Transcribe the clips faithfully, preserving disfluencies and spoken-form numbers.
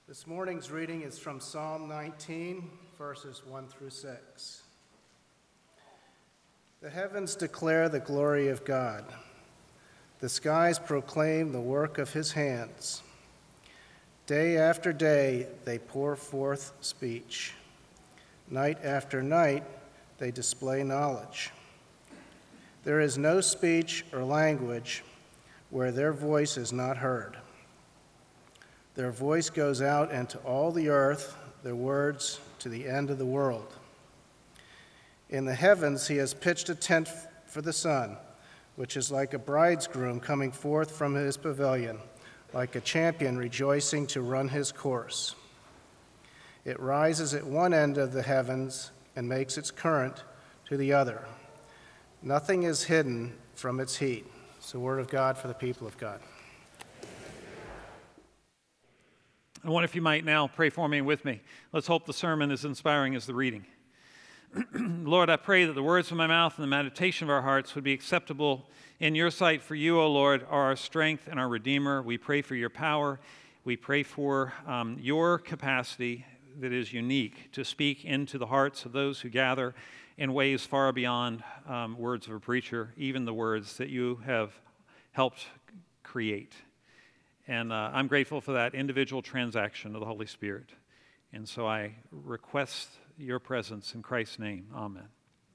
This morning's reading is from Psalm nineteen, verses one through six. The heavens declare the glory of God. The skies proclaim the work of his hands. Day after day they pour forth speech. Night after night they display knowledge. There is no speech or language where their voice is not heard. Their voice goes out into all the earth, their words to the end of the world. In the heavens he has pitched a tent for the sun, which is like a bridegroom coming forth from his pavilion, like a champion rejoicing to run his course. It rises at one end of the heavens and makes its current to the other. Nothing is hidden from its heat. It's the word of God for the people of God. I wonder if you might now pray for me and with me. Let's hope the sermon is inspiring as the reading. Lord, I pray that the words of my mouth and the meditation of our hearts would be acceptable in your sight, for you, O Lord, are our strength and our Redeemer. We pray for your power. We pray for um, your capacity that is unique to speak into the hearts of those who gather in ways far beyond um, words of a preacher, even the words that you have helped create. And uh, I'm grateful for that individual transaction of the Holy Spirit. And so I request your presence in Christ's name. Amen.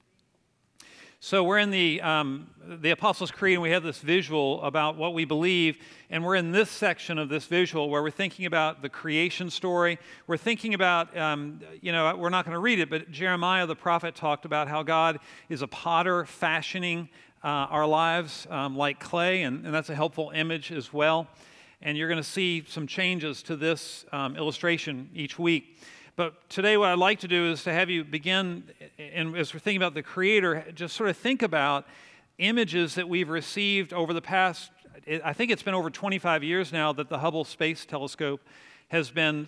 So we're in the um, the Apostles' Creed, and we have this visual about what we believe. And we're in this section of this visual where we're thinking about the creation story. We're thinking about, um, you know, we're not going to read it, but Jeremiah the prophet talked about how God is a potter fashioning uh, our lives um, like clay, and, and that's a helpful image as well. And you're going to see some changes to this um, illustration each week. But today what I'd like to do is to have you begin, and as we're thinking about the Creator, just sort of think about images that we've received over the past, I think it's been over twenty-five years now that the Hubble Space Telescope has been,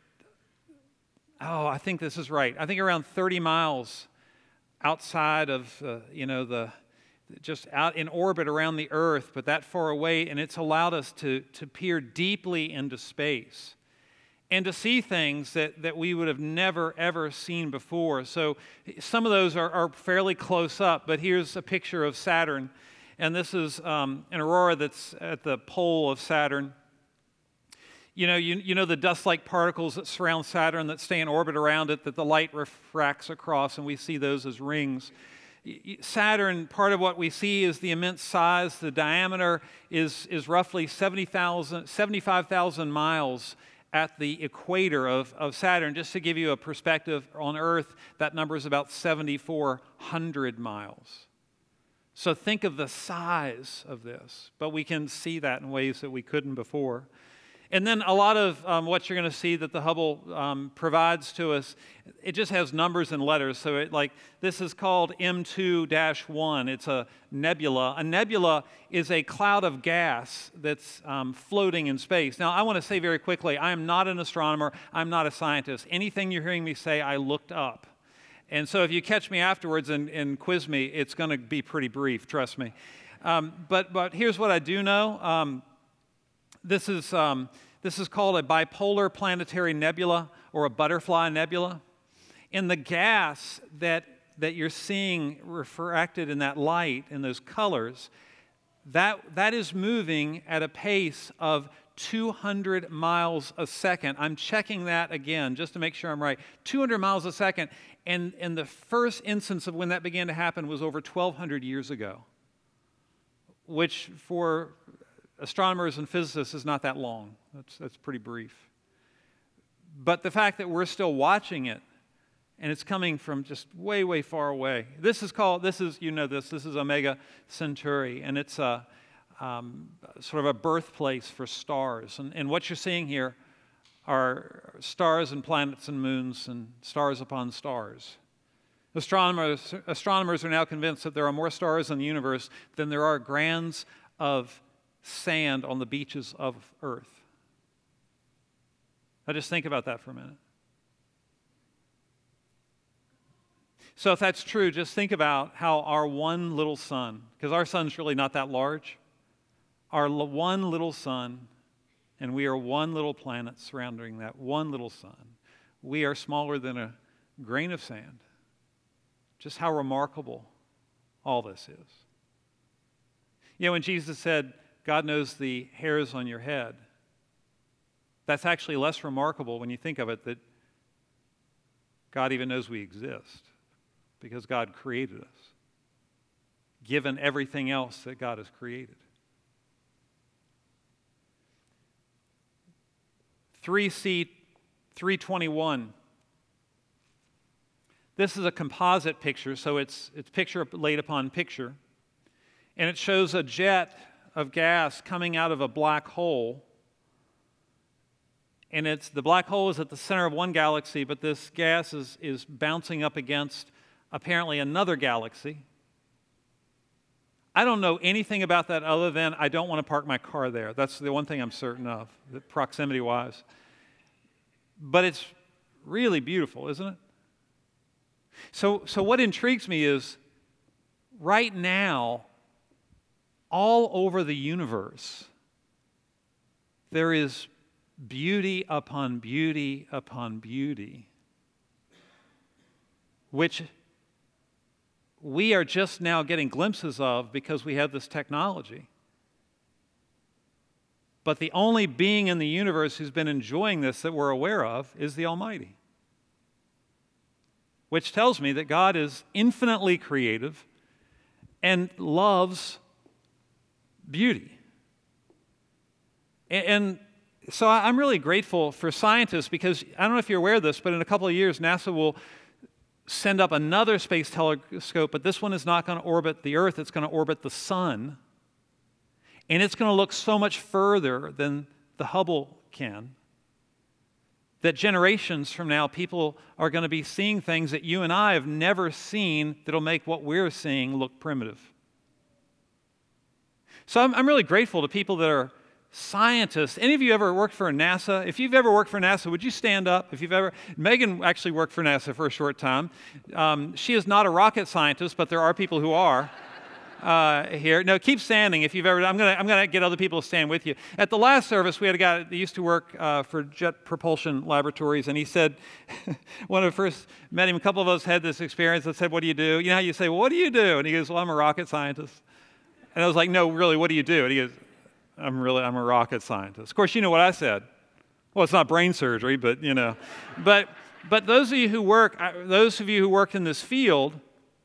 oh, I think this is right, I think around thirty miles outside of, uh, you know, the just out in orbit around the Earth, but that far away, and it's allowed us to, to peer deeply into space and to see things that, that we would have never, ever seen before. So some of those are, are fairly close up, but here's a picture of Saturn, and this is um, an aurora that's at the pole of Saturn. You know, you, you know the dust-like particles that surround Saturn that stay in orbit around it, that the light refracts across, and we see those as rings. Saturn, part of what we see is the immense size. The diameter is, is roughly seventy-five thousand miles at the equator of, of Saturn. Just to give you a perspective, on Earth, that number is about seventy-four hundred miles. So think of the size of this, but we can see that in ways that we couldn't before. And then a lot of um, what you're going to see that the Hubble um, provides to us, it just has numbers and letters. So it, like this is called M two dash one. It's a nebula. A nebula is a cloud of gas that's um, floating in space. Now, I want to say very quickly, I am not an astronomer. I'm not a scientist. Anything you're hearing me say, I looked up. And so if you catch me afterwards and, and quiz me, it's going to be pretty brief, trust me. Um, but, but here's what I do know. Um, This is, um, this is called a bipolar planetary nebula, or a butterfly nebula. And the gas that, that you're seeing refracted in that light, in those colors, that, that is moving at a pace of two hundred miles a second. I'm checking that again just to make sure I'm right. two hundred miles a second. And, and the first instance of when that began to happen was over twelve hundred years ago, which for astronomers and physicists is not that long. That's, that's pretty brief. But the fact that we're still watching it, and it's coming from just way, way far away. This is called, this is, you know this, this is Omega Centauri, and it's a um, sort of a birthplace for stars. And, and what you're seeing here are stars and planets and moons and stars upon stars. Astronomers, astronomers are now convinced that there are more stars in the universe than there are grains of sand on the beaches of Earth. Now just think about that for a minute. So if that's true, just think about how our one little sun, because our sun's really not that large, our one little sun And we are one little planet surrounding that one little sun. We are smaller than a grain of sand. Just how remarkable all this is. You know, when Jesus said, God knows the hairs on your head, that's actually less remarkable when you think of it, that God even knows we exist because God created us, given everything else that God has created. three C three twenty-one. This is a composite picture, so it's, it's picture laid upon picture. And it shows a jet of gas coming out of a black hole. And it's the black hole is at the center of one galaxy, but this gas is, is bouncing up against apparently another galaxy. I don't know anything about that other than I don't want to park my car there. That's the one thing I'm certain of, proximity-wise. But it's really beautiful, isn't it? So, so what intrigues me is right now, all over the universe, there is beauty upon beauty upon beauty, which we are just now getting glimpses of because we have this technology. But the only being in the universe who's been enjoying this that we're aware of is the Almighty. Which tells me that God is infinitely creative and loves beauty. And so I'm really grateful for scientists because I don't know if you're aware of this, but in a couple of years, NASA will send up another space telescope, but this one is not going to orbit the Earth, it's going to orbit the sun. And it's going to look so much further than the Hubble can, that generations from now, people are going to be seeing things that you and I have never seen that'll make what we're seeing look primitive. So I'm, I'm really grateful to people that are scientists. Any of you ever worked for NASA? If you've ever worked for NASA, would you stand up? If you've ever, Megan actually worked for NASA for a short time. Um, she is not a rocket scientist, but there are people who are. Uh, here. No, keep standing if you've ever, I'm going to I'm gonna get other people to stand with you. At the last service, we had a guy that used to work uh, for Jet Propulsion Laboratories, and he said, when I first met him, a couple of us had this experience that said, what do you do? You know how you say, well, what do you do? And he goes, well, I'm a rocket scientist. And I was like, no, really, what do you do? And he goes, I'm really, I'm a rocket scientist. Of course, you know what I said. Well, it's not brain surgery, but, you know. but, but those of you who work, those of you who work in this field,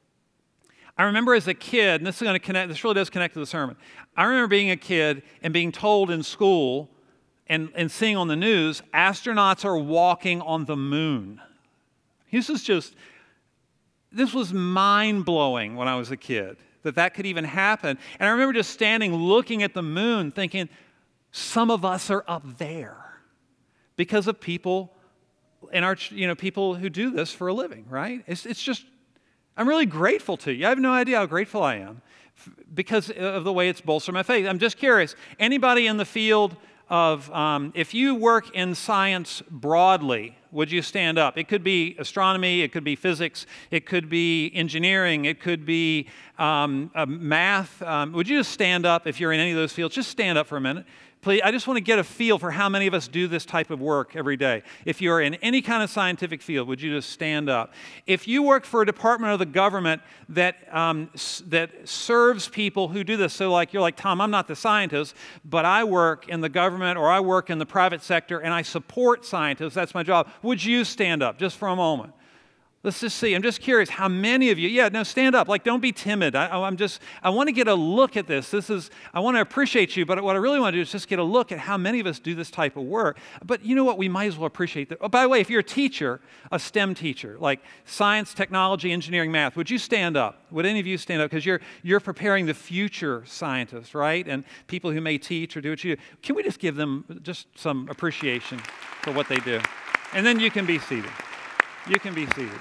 I remember as a kid, and this is going to connect, this really does connect to the sermon. I remember being a kid and being told in school and, and seeing on the news, astronauts are walking on the moon. This is just, this was mind-blowing when I was a kid, that that could even happen. And I remember just standing looking at the moon thinking, some of us are up there because of people in our, you know, people who do this for a living, right? It's, it's just, I'm really grateful to you. I have no idea how grateful I am because of the way it's bolstered my faith. I'm just curious, anybody in the field of, um, if you work in science broadly, would you stand up? It could be astronomy, it could be physics, it could be engineering, it could be um, uh, math. Um, would you just stand up if you're in any of those fields? Just stand up for a minute. Please, I just want to get a feel for how many of us do this type of work every day. If you're in any kind of scientific field, would you just stand up? If you work for a department of the government that um, s- that serves people who do this, so like you're like, Tom, I'm not the scientist, but I work in the government or I work in the private sector and I support scientists, that's my job. Would you stand up just for a moment? Let's just see. I'm just curious how many of you, yeah, no, stand up. Like, don't be timid. I, I'm just, I want to get a look at this. This is, I want to appreciate you, but what I really want to do is just get a look at how many of us do this type of work. But you know what? We might as well appreciate that. Oh, by the way, if you're a teacher, a STEM teacher, like science, technology, engineering, math, would you stand up? Would any of you stand up? Because you're, you're preparing the future scientists, right? And people who may teach or do what you do. Can we just give them just some appreciation for what they do? And then you can be seated. You can be seated.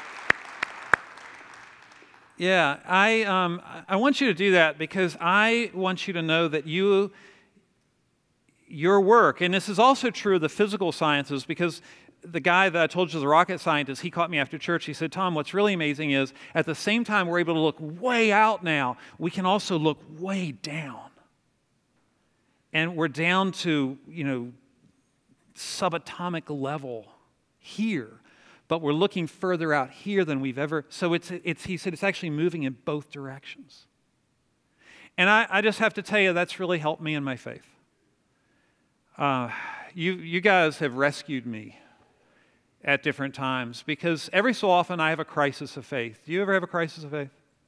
Yeah, I um, I want you to do that because I want you to know that you, your work, and this is also true of the physical sciences, because the guy that I told you, the rocket scientist, he caught me after church. He said, Tom, what's really amazing is at the same time we're able to look way out now, we can also look way down. And we're down to, you know, subatomic level here, but we're looking further out here than we've ever. So it's, it's he said, it's actually moving in both directions. And I, I just have to tell you, that's really helped me in my faith. Uh, you, you guys have rescued me at different times, because every so often I have a crisis of faith. Do you ever have a crisis of faith?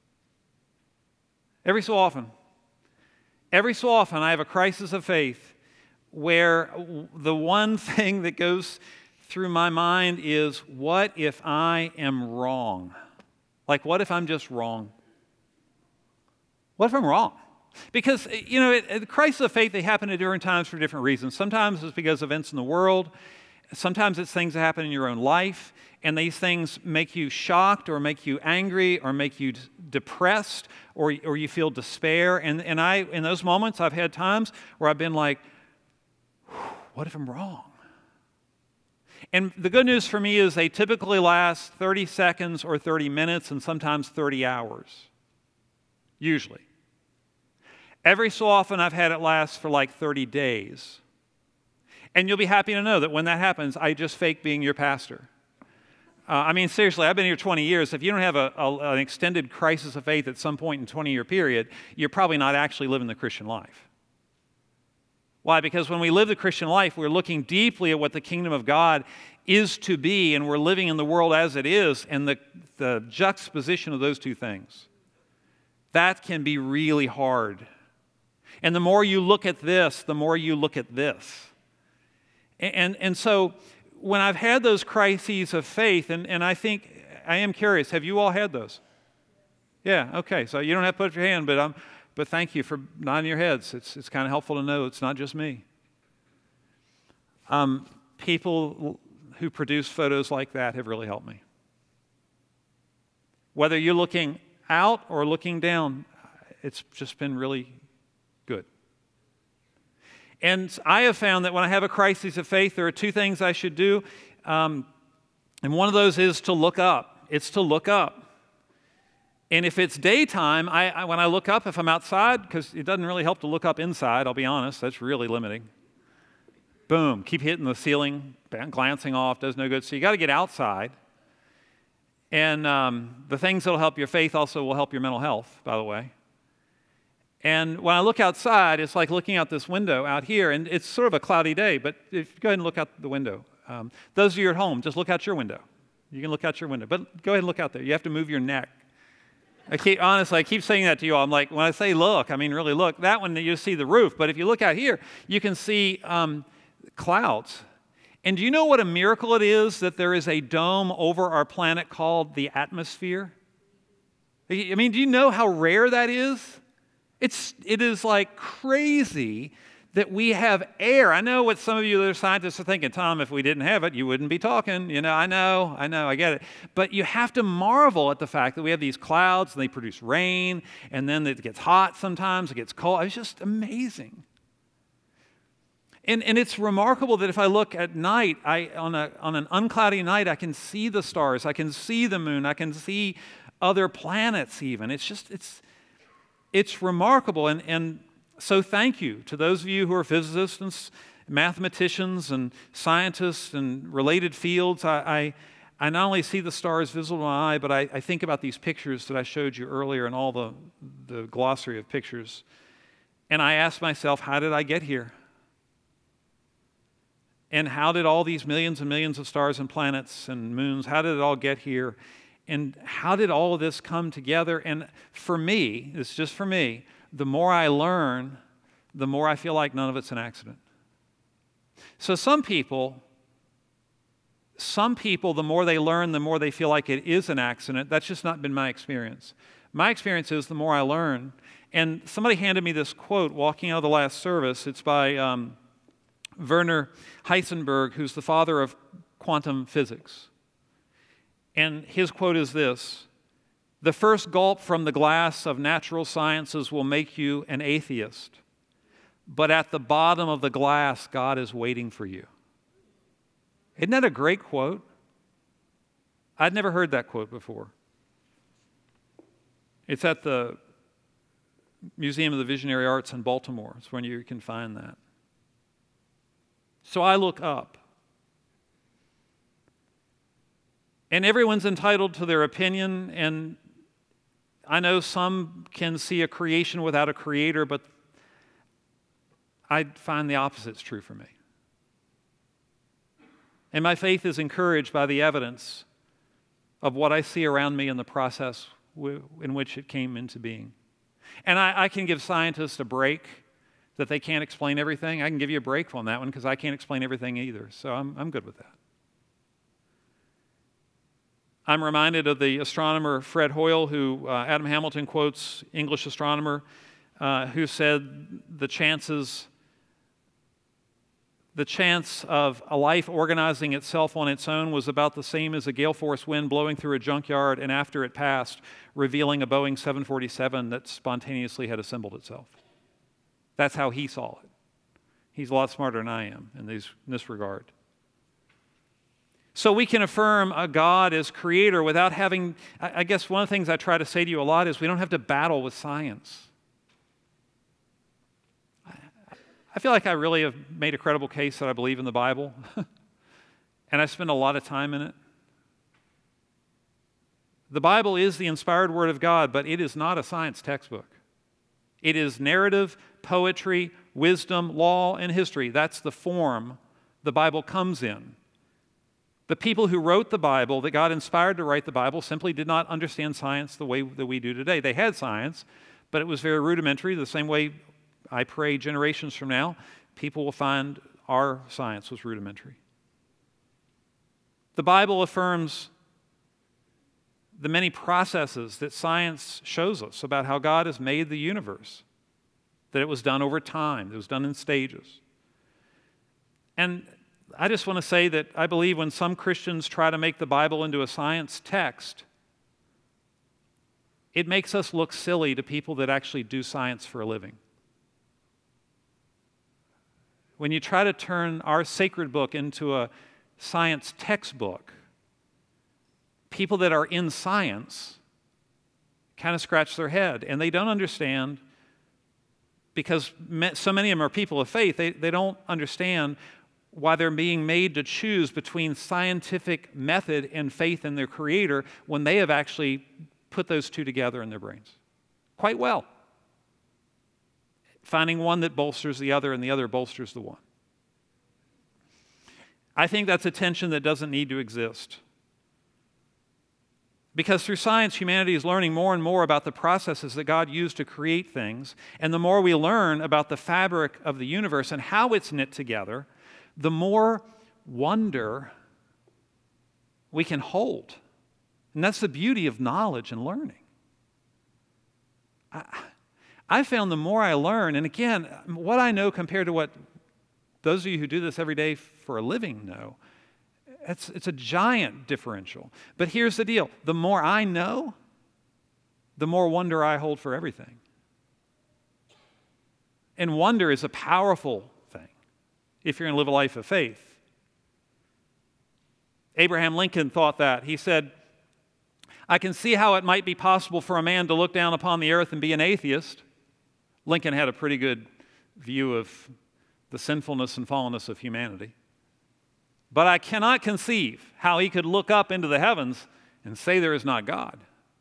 Every so often. Every so often I have a crisis of faith where the one thing that goes through my mind is, what if I am wrong? Like, what if I'm just wrong? What if I'm wrong? Because, you know, it, the crisis of faith, they happen at different times for different reasons. Sometimes it's because of events in the world. Sometimes it's things that happen in your own life, and these things make you shocked or make you angry or make you d- depressed or, or you feel despair. And, and I, in those moments, I've had times where I've been like, what if I'm wrong? And the good news for me is they typically last thirty seconds or thirty minutes and sometimes thirty hours, usually. Every so often I've had it last for like thirty days. And you'll be happy to know that when that happens, I just fake being your pastor. Uh, I mean, seriously, I've been here twenty years. If you don't have a, a, an extended crisis of faith at some point in a twenty-year period, you're probably not actually living the Christian life. Why? Because when we live the Christian life, we're looking deeply at what the kingdom of God is to be, and we're living in the world as it is, and the, the juxtaposition of those two things. That can be really hard. And the more you look at this, the more you look at this. And, and so when I've had those crises of faith, and, and I think, I am curious, have you all had those? Yeah, okay, so you don't have to put up your hand, but, um, but thank you for nodding your heads. It's, it's kind of helpful to know it's not just me. Um, people who produce photos like that have really helped me. Whether you're looking out or looking down, it's just been really good. And I have found that when I have a crisis of faith, there are two things I should do. Um, and one of those is to look up. It's to look up. And if it's daytime, I, I, when I look up, if I'm outside, because it doesn't really help to look up inside, I'll be honest, that's really limiting. Boom, keep hitting the ceiling, glancing off, does no good. So you got to get outside. And um, the things that will help your faith also will help your mental health, by the way. And when I look outside, it's like looking out this window out here, and it's sort of a cloudy day, but if, go ahead and look out the window. Um, those of you at home, just look out your window. You can look out your window, but go ahead and look out there. You have to move your neck. I keep, honestly, I keep saying that to you all. I'm like, when I say look, I mean really look. That one, you see the roof, but if you look out here, you can see um, clouds. And do you know what a miracle it is that there is a dome over our planet called the atmosphere? I mean, do you know how rare that is? It's, it is like crazy that we have air. I know what some of you other scientists are thinking, Tom, if we didn't have it, you wouldn't be talking. You know, I know, I know, I get it. But you have to marvel at the fact that we have these clouds and they produce rain, and then it gets hot sometimes, it gets cold. It's just amazing. And, and it's remarkable that if I look at night, I, on, a, on an uncloudy night, I can see the stars, I can see the moon, I can see other planets even. It's just, it's, it's remarkable. And, and so thank you to those of you who are physicists and mathematicians and scientists and related fields. I, I, I not only see the stars visible to my eye, but I, I think about these pictures that I showed you earlier and all the, the glossary of pictures. And I ask myself, how did I get here? And how did all these millions and millions of stars and planets and moons, how did it all get here? And how did all of this come together? And for me, it's just for me, the more I learn, the more I feel like none of it's an accident. So some people, some people, the more they learn, the more they feel like it is an accident. That's just not been my experience. My experience is the more I learn. And somebody handed me this quote walking out of the last service. It's by um, Werner Heisenberg, who's the father of quantum physics. And his quote is this: "The first gulp from the glass of natural sciences will make you an atheist, but at the bottom of the glass, God is waiting for you." Isn't that a great quote? I'd never heard that quote before. It's at the Museum of the Visionary Arts in Baltimore. It's where you can find that. So I look up. And everyone's entitled to their opinion, and I know some can see a creation without a creator, but I find the opposite's true for me. And my faith is encouraged by the evidence of what I see around me in the process w- in which it came into being. And I, I can give scientists a break that they can't explain everything. I can give you a break on that one because I can't explain everything either. So I'm, I'm good with that. I'm reminded of the astronomer Fred Hoyle, who uh, Adam Hamilton quotes, English astronomer, uh, who said the chances, the chance of a life organizing itself on its own was about the same as a gale force wind blowing through a junkyard and after it passed, revealing a Boeing seven forty-seven that spontaneously had assembled itself. That's how he saw it. He's a lot smarter than I am in, these, in this regard. So we can affirm a God as creator without having, I guess one of the things I try to say to you a lot is we don't have to battle with science. I feel like I really have made a credible case that I believe in the Bible, and I spend a lot of time in it. The Bible is the inspired word of God, but it is not a science textbook. It is narrative, poetry, wisdom, law, and history. That's the form the Bible comes in. The people who wrote the Bible, that God inspired to write the Bible, simply did not understand science the way that we do today. They had science, but it was very rudimentary, the same way I pray generations from now, people will find our science was rudimentary. The Bible affirms the many processes that science shows us about how God has made the universe, that it was done over time, it was done in stages. And I just want to say that I believe when some Christians try to make the Bible into a science text, it makes us look silly to people that actually do science for a living. When you try to turn our sacred book into a science textbook, people that are in science kind of scratch their head, and they don't understand, because so many of them are people of faith, they, they don't understand why they're being made to choose between scientific method and faith in their Creator when they have actually put those two together in their brains quite well. Finding one that bolsters the other and the other bolsters the one. I think that's a tension that doesn't need to exist. Because through science, humanity is learning more and more about the processes that God used to create things. And the more we learn about the fabric of the universe and how it's knit together, the more wonder we can hold. And that's the beauty of knowledge and learning. I, I found the more I learn, and again, what I know compared to what those of you who do this every day for a living know, it's, it's a giant differential. But here's the deal. The more I know, the more wonder I hold for everything. And wonder is a powerful thing if you're going to live a life of faith. Abraham Lincoln thought that. He said, I can see how it might be possible for a man to look down upon the earth and be an atheist. Lincoln had a pretty good view of the sinfulness and fallenness of humanity. But I cannot conceive how he could look up into the heavens and say there is not God.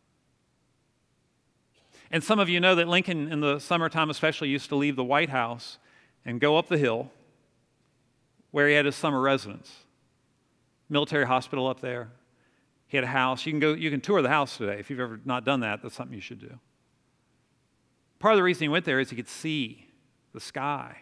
And some of you know that Lincoln, in the summertime especially, used to leave the White House and go up the hill where he had his summer residence. Military hospital up there. He had a house. You can go, you can tour the house today. If you've ever not done that, that's something you should do. Part of the reason he went there is he could see the sky.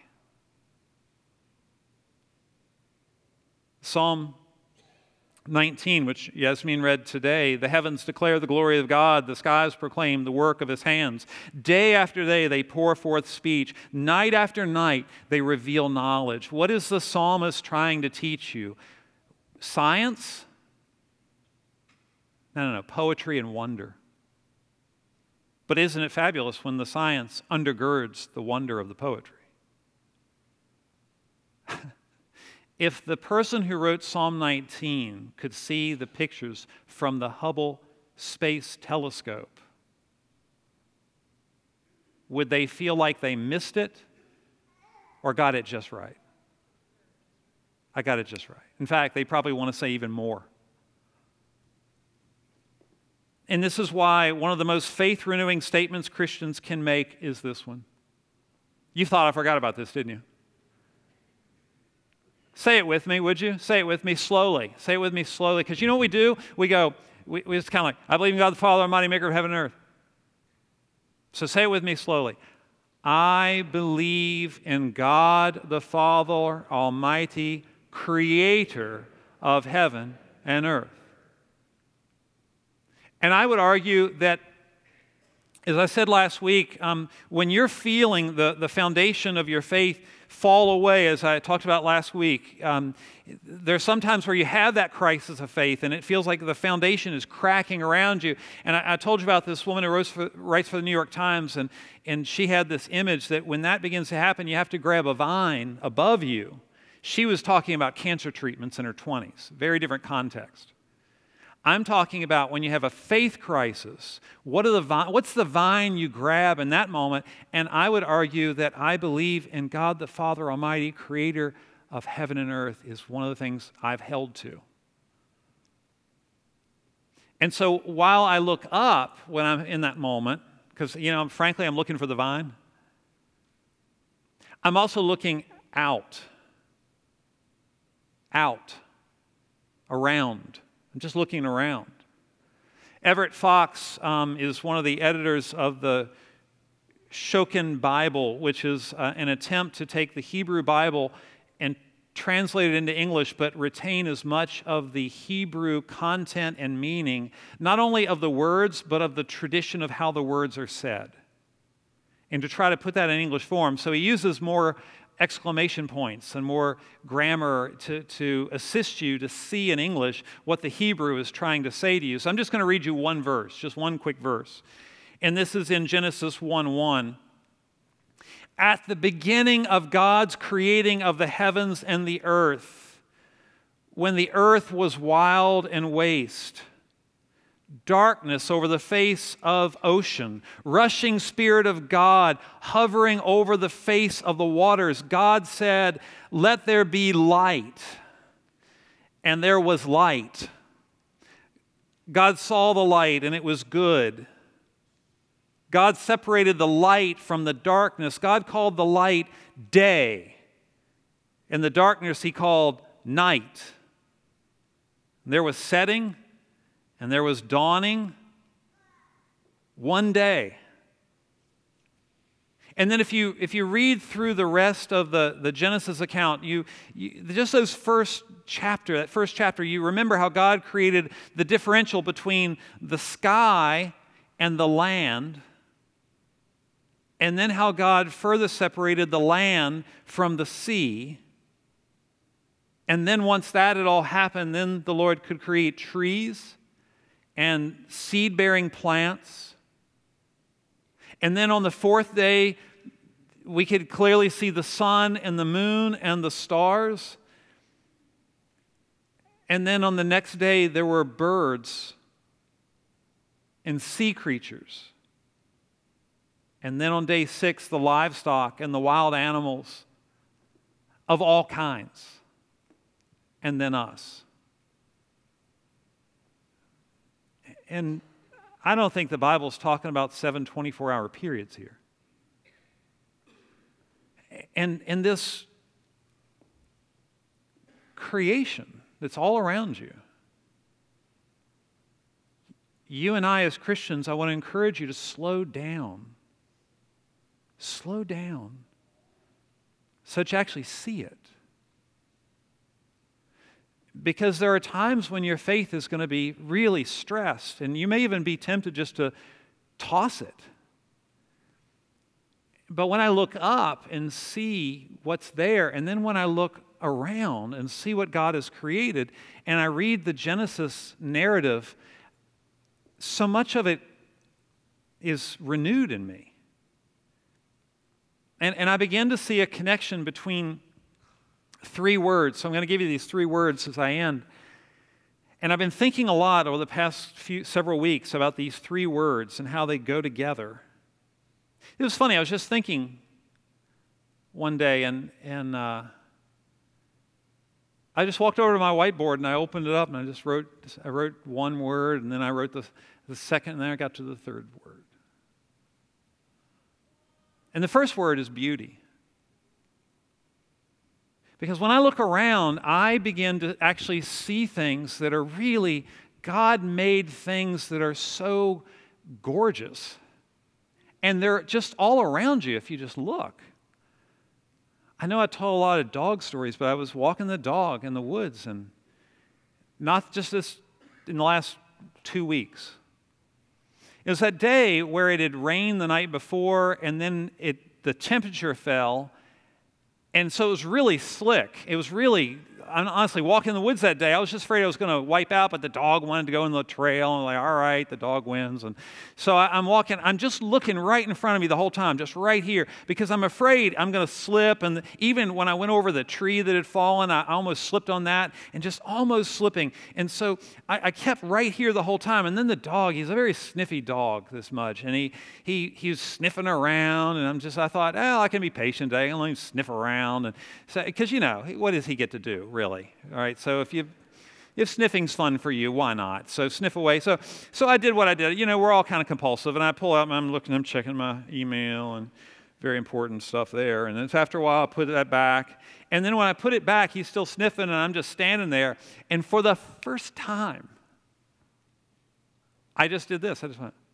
Psalm nineteen, which Yasmin read today, the heavens declare the glory of God, the skies proclaim the work of his hands. Day after day they pour forth speech. Night after night they reveal knowledge. What is the psalmist trying to teach you? Science? No, no, no, poetry and wonder. But isn't it fabulous when the science undergirds the wonder of the poetry? If the person who wrote Psalm nineteen could see the pictures from the Hubble Space Telescope, would they feel like they missed it or got it just right? I got it just right. In fact, they probably want to say even more. And this is why one of the most faith-renewing statements Christians can make is this one. You thought I forgot about this, didn't you? Say it with me, would you? Say it with me slowly. Say it with me slowly. Because you know what we do? We go, we, we just kind of like, I believe in God the Father, Almighty Maker of heaven and earth. So say it with me slowly. I believe in God the Father, Almighty, Creator of heaven and earth. And I would argue that, as I said last week, um, when you're feeling the, the foundation of your faith fall away, as I talked about last week, um, there's sometimes where you have that crisis of faith and it feels like the foundation is cracking around you. And I, I told you about this woman who writes for, writes for the New York Times, and, and she had this image that when that begins to happen, you have to grab a vine above you. She was talking about cancer treatments in her twenties, very different context. I'm talking about when you have a faith crisis, what are the vi- what's the vine you grab in that moment? And I would argue that I believe in God the Father Almighty, Creator of heaven and earth, is one of the things I've held to. And so while I look up when I'm in that moment, because, you know, frankly, I'm looking for the vine, I'm also looking out, out, around. I'm just looking around. Everett Fox um, is one of the editors of the Shokin Bible, which is uh, an attempt to take the Hebrew Bible and translate it into English, but retain as much of the Hebrew content and meaning, not only of the words, but of the tradition of how the words are said, and to try to put that in English form. So he uses more exclamation points and more grammar to, to assist you to see in English what the Hebrew is trying to say to you. So I'm just going to read you one verse, just one quick verse. And this is in Genesis one one. At the beginning of God's creating of the heavens and the earth, when the earth was wild and waste, darkness over the face of ocean, rushing Spirit of God hovering over the face of the waters, God said, "Let there be light." And there was light. God saw the light, and it was good. God separated the light from the darkness. God called the light day, and the darkness He called night. There was setting, and there was dawning, one day. And then if you if you read through the rest of the, the Genesis account, you, you just those first chapter, that first chapter, you remember how God created the differential between the sky and the land, and then how God further separated the land from the sea. And then once that had all happened, then the Lord could create trees and seed-bearing plants. And then on the fourth day, we could clearly see the sun and the moon and the stars. And then on the next day, there were birds and sea creatures. And then on day six, the livestock and the wild animals of all kinds. And then us. And I don't think the Bible's talking about seven twenty-four hour periods here. And, and this creation that's all around you, you and I as Christians, I want to encourage you to slow down. Slow down so that you actually see it. Because there are times when your faith is going to be really stressed, and you may even be tempted just to toss it. But when I look up and see what's there, and then when I look around and see what God has created, and I read the Genesis narrative, so much of it is renewed in me. And, and I begin to see a connection between three words. So I'm going to give you these three words as I end. And I've been thinking a lot over the past few several weeks about these three words and how they go together. It was funny. I was just thinking one day, and and uh, I just walked over to my whiteboard and I opened it up and I just wrote. I wrote one word, and then I wrote the the second, and then I got to the third word. And the first word is beauty. Because when I look around, I begin to actually see things that are really God-made things that are so gorgeous. And they're just all around you if you just look. I know I told a lot of dog stories, but I was walking the dog in the woods, and not just this in the last two weeks. It was that day where it had rained the night before, and then it the temperature fell, and so it was really slick. It was really, I'm honestly, walking in the woods that day, I was just afraid I was going to wipe out, but the dog wanted to go in the trail, and I'm like, all right, the dog wins. And so I, I'm walking, I'm just looking right in front of me the whole time, just right here, because I'm afraid I'm going to slip. And even when I went over the tree that had fallen, I almost slipped on that, and just almost slipping. And so I, I kept right here the whole time. And then the dog, he's a very sniffy dog, this Mudge, and he he he was sniffing around, and I'm just, I thought, oh, I can be patient today. I can let him sniff around, and so, because you know, what does he get to do? Really, all right. So if you, if sniffing's fun for you, why not? So sniff away. So, so I did what I did. You know, we're all kind of compulsive, and I pull out. I'm looking. I'm checking my email and very important stuff there. And then after a while, I put that back. And then when I put it back, he's still sniffing, and I'm just standing there. And for the first time, I just did this. I just went.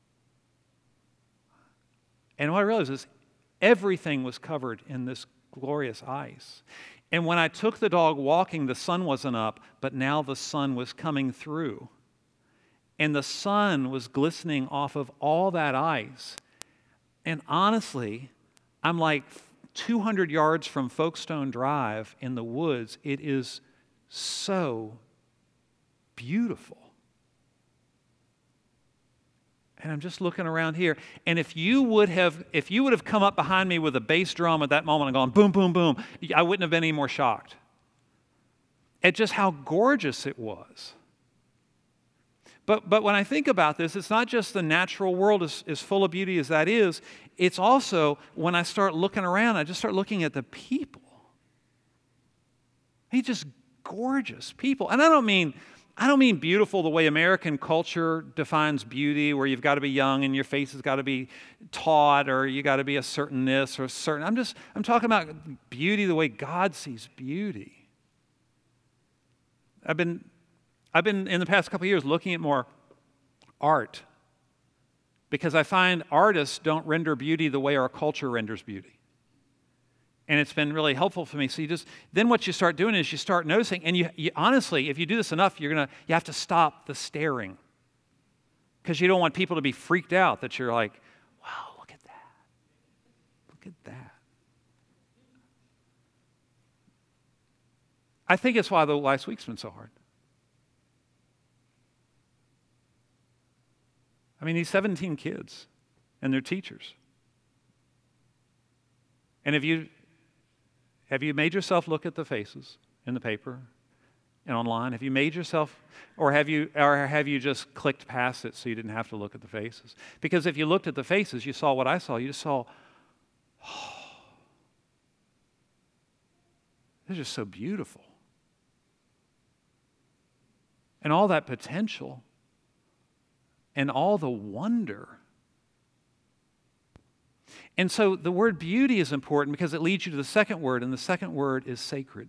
And what I realized is everything was covered in this glorious ice. And when I took the dog walking, the sun wasn't up, but now the sun was coming through. And the sun was glistening off of all that ice. And honestly, I'm like two hundred yards from Folkestone Drive in the woods. It is so beautiful. And I'm just looking around here. And if you would have, if you would have come up behind me with a bass drum at that moment and gone boom, boom, boom, I wouldn't have been any more shocked at just how gorgeous it was. But but when I think about this, it's not just the natural world is as full of beauty as that is. It's also when I start looking around, I just start looking at the people. He's just gorgeous people. And I don't mean I don't mean beautiful the way American culture defines beauty, where you've got to be young and your face has got to be taut, or you got to be a certain this or a certain. I'm just I'm talking about beauty the way God sees beauty. I've been I've been in the past couple of years looking at more art, because I find artists don't render beauty the way our culture renders beauty. And it's been really helpful for me. So you just, then what you start doing is you start noticing, and you, you honestly, if you do this enough, you're gonna, you have to stop the staring. Because you don't want people to be freaked out that you're like, wow, look at that. Look at that. I think it's why the last week's been so hard. I mean, these seventeen kids and their teachers. And if you, Have you made yourself look at the faces in the paper and online? Have you made yourself, or have you, or have you just clicked past it so you didn't have to look at the faces? Because if you looked at the faces, you saw what I saw. You saw, oh, they're just so beautiful. And all that potential and all the wonder. And so the word beauty is important because it leads you to the second word, and the second word is sacred.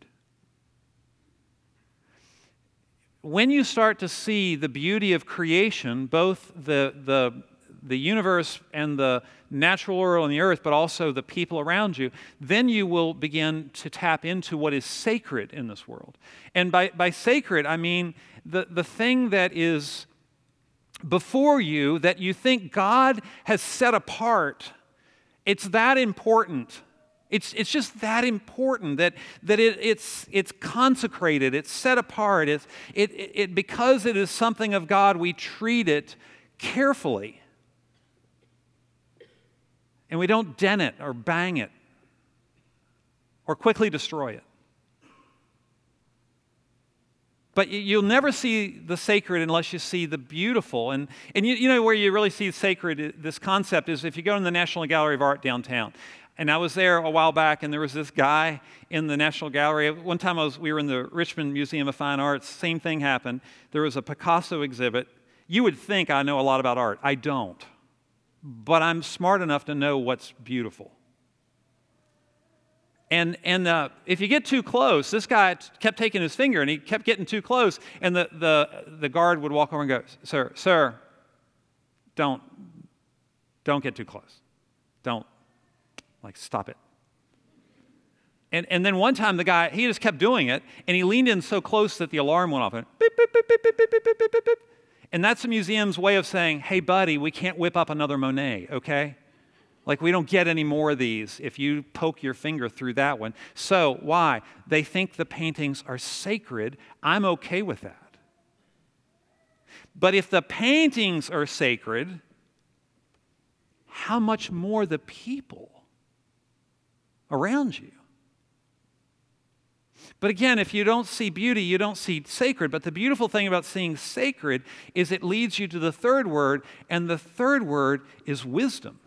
When you start to see the beauty of creation, both the, the, the universe and the natural world and the earth, but also the people around you, then you will begin to tap into what is sacred in this world. And by, by sacred, I mean the, the thing that is before you that you think God has set apart. It's that important. It's, it's just that important that, that it, it's, it's consecrated, it's set apart. It's, it, it, it, because it is something of God, we treat it carefully. And we don't dent it or bang it or quickly destroy it. But you'll never see the sacred unless you see the beautiful. And, and you, you know where you really see sacred, this concept is if you go to the National Gallery of Art downtown. And I was there a while back, and there was this guy in the National Gallery. One time I was, we were in the Richmond Museum of Fine Arts. Same thing happened. There was a Picasso exhibit. You would think I know a lot about art. I don't. But I'm smart enough to know what's beautiful. And and uh, if you get too close, this guy t- kept taking his finger, and he kept getting too close, and the, the, the guard would walk over and go, sir, sir, don't, don't get too close. Don't, like, stop it. And, and then one time the guy, he just kept doing it, and he leaned in so close that the alarm went off, and beep, beep, beep, beep, beep, beep, beep, beep, beep, beep. And that's the museum's way of saying, hey, buddy, we can't whip up another Monet, okay? Like, we don't get any more of these if you poke your finger through that one. So, why? They think the paintings are sacred. I'm okay with that. But if the paintings are sacred, how much more the people around you? But again, if you don't see beauty, you don't see sacred. But the beautiful thing about seeing sacred is it leads you to the third word, and the third word is wisdom.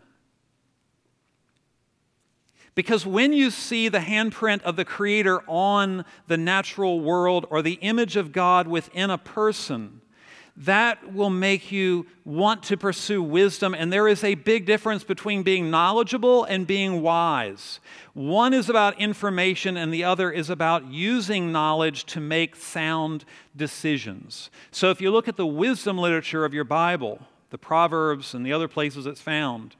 Because when you see the handprint of the Creator on the natural world or the image of God within a person, that will make you want to pursue wisdom. And there is a big difference between being knowledgeable and being wise. One is about information, and the other is about using knowledge to make sound decisions. So if you look at the wisdom literature of your Bible, the Proverbs and the other places it's found,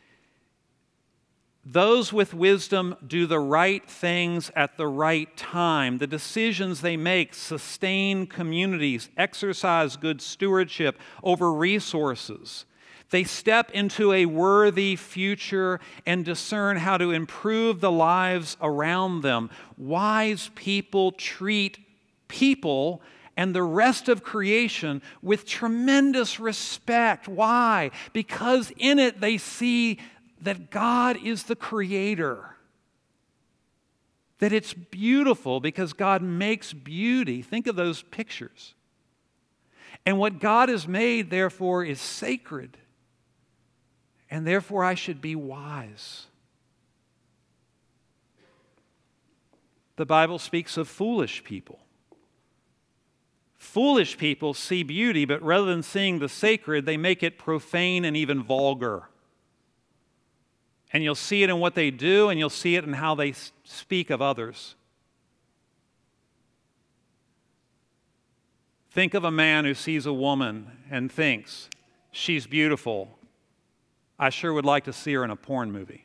those with wisdom do the right things at the right time. The decisions they make sustain communities, exercise good stewardship over resources. They step into a worthy future and discern how to improve the lives around them. Wise people treat people and the rest of creation with tremendous respect. Why? Because in it they see that God is the Creator. That it's beautiful because God makes beauty. Think of those pictures. And what God has made, therefore, is sacred. And therefore, I should be wise. The Bible speaks of foolish people. Foolish people see beauty, but rather than seeing the sacred, they make it profane and even vulgar. And you'll see it in what they do, and you'll see it in how they speak of others. Think of a man who sees a woman and thinks, she's beautiful. I sure would like to see her in a porn movie.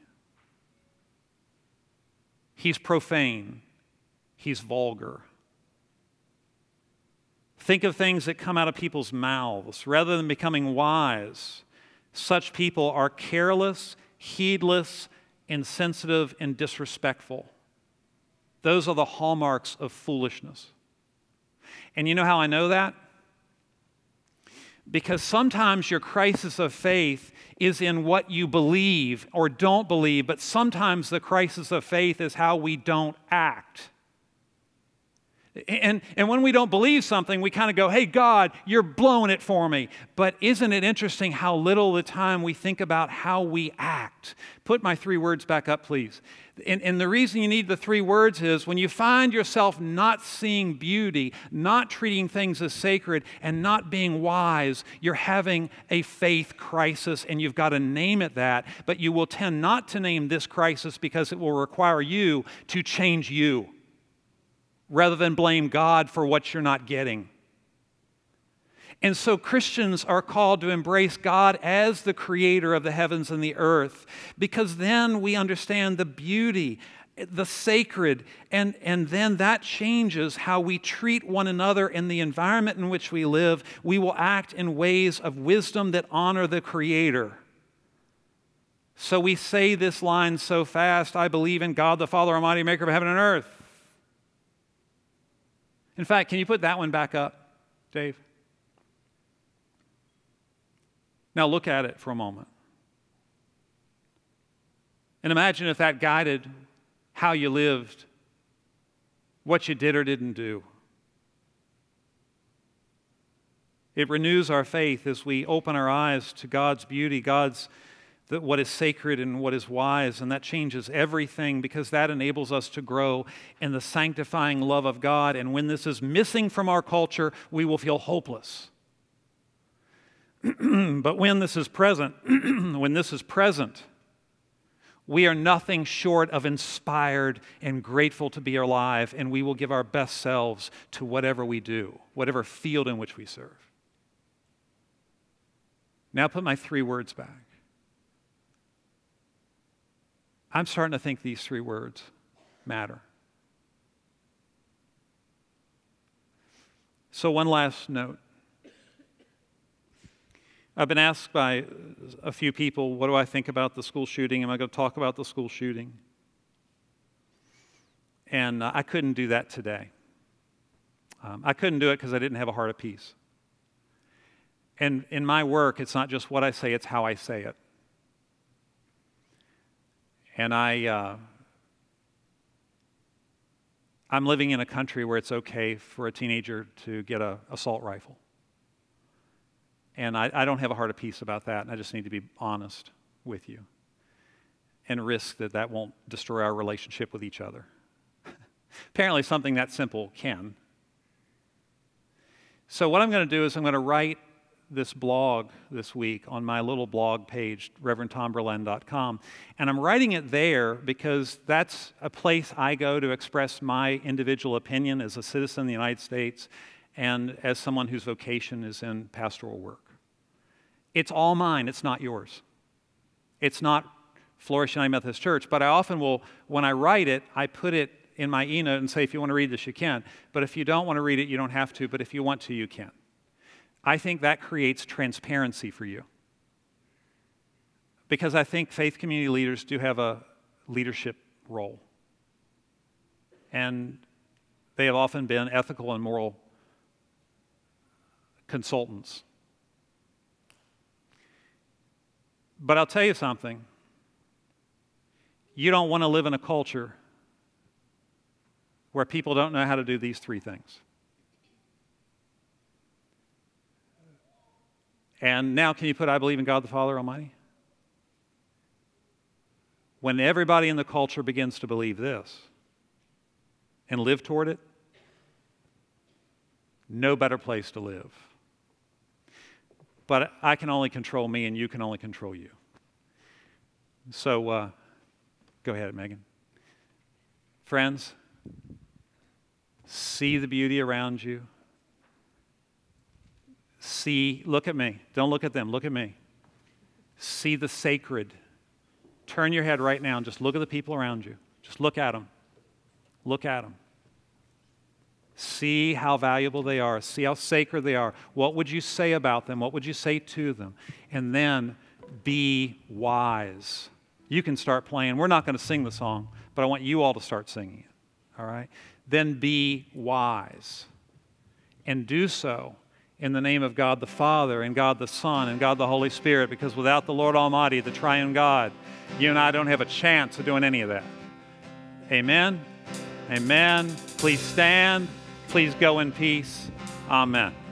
He's profane. He's vulgar. Think of things that come out of people's mouths. Rather than becoming wise, such people are careless, heedless, insensitive, and disrespectful. Those are the hallmarks of foolishness. And you know how I know that? Because sometimes your crisis of faith is in what you believe or don't believe, but sometimes the crisis of faith is how we don't act. And, and when we don't believe something, we kind of go, hey, God, you're blowing it for me. But isn't it interesting how little of the time we think about how we act? Put my three words back up, please. And, and the reason you need the three words is when you find yourself not seeing beauty, not treating things as sacred, and not being wise, you're having a faith crisis, and you've got to name it that. But you will tend not to name this crisis because it will require you to change you, rather than blame God for what you're not getting. And so Christians are called to embrace God as the creator of the heavens and the earth, because then we understand the beauty, the sacred, and, and then that changes how we treat one another in the environment in which we live. We will act in ways of wisdom that honor the Creator. So we say this line so fast, I believe in God the Father Almighty, maker of heaven and earth. In fact, can you put that one back up, Dave? Now look at it for a moment. And imagine if that guided how you lived, what you did or didn't do. It renews our faith as we open our eyes to God's beauty, God's the, what is sacred and what is wise, and that changes everything because that enables us to grow in the sanctifying love of God. And when this is missing from our culture, we will feel hopeless. But when this is present, when this is present, we are nothing short of inspired and grateful to be alive, and we will give our best selves to whatever we do, whatever field in which we serve. Now put my three words back. I'm starting to think these three words matter. So one last note. I've been asked by a few people, what do I think about the school shooting? Am I going to talk about the school shooting? And uh, I couldn't do that today. Um, I couldn't do it because I didn't have a heart of peace. And in my work, it's not just what I say, it's how I say it. And I, uh, I'm living in a country where it's okay for a teenager to get an assault rifle. And I, I don't have a heart of peace about that, and I just need to be honest with you and risk that that won't destroy our relationship with each other. Apparently something that simple can. So what I'm going to do is I'm going to write this blog this week on my little blog page, reverend tom berlin dot com. And I'm writing it there because that's a place I go to express my individual opinion as a citizen of the United States and as someone whose vocation is in pastoral work. It's all mine, it's not yours. It's not Flourish United Methodist Church, but I often will, when I write it, I put it in my e-note and say, if you want to read this, you can. But if you don't want to read it, you don't have to, but if you want to, you can. I think that creates transparency for you. Because I think faith community leaders do have a leadership role. And they have often been ethical and moral consultants. But I'll tell you something. You don't want to live in a culture where people don't know how to do these three things. And now can you put I believe in God the Father Almighty? When everybody in the culture begins to believe this and live toward it, no better place to live. But I can only control me and you can only control you. So uh, go ahead, Megan. Friends, see the beauty around you. See, look at me. Don't look at them. Look at me. See the sacred. Turn your head right now and just look at the people around you. Just look at them. Look at them. See how valuable they are. See how sacred they are. What would you say about them? What would you say to them? And then be wise. You can start playing. We're not going to sing the song, but I want you all to start singing it. All right? Then be wise. And do so in the name of God the Father and God the Son and God the Holy Spirit, because without the Lord Almighty, the triune God, you and I don't have a chance of doing any of that. Amen? Amen. Please stand. Please go in peace. Amen.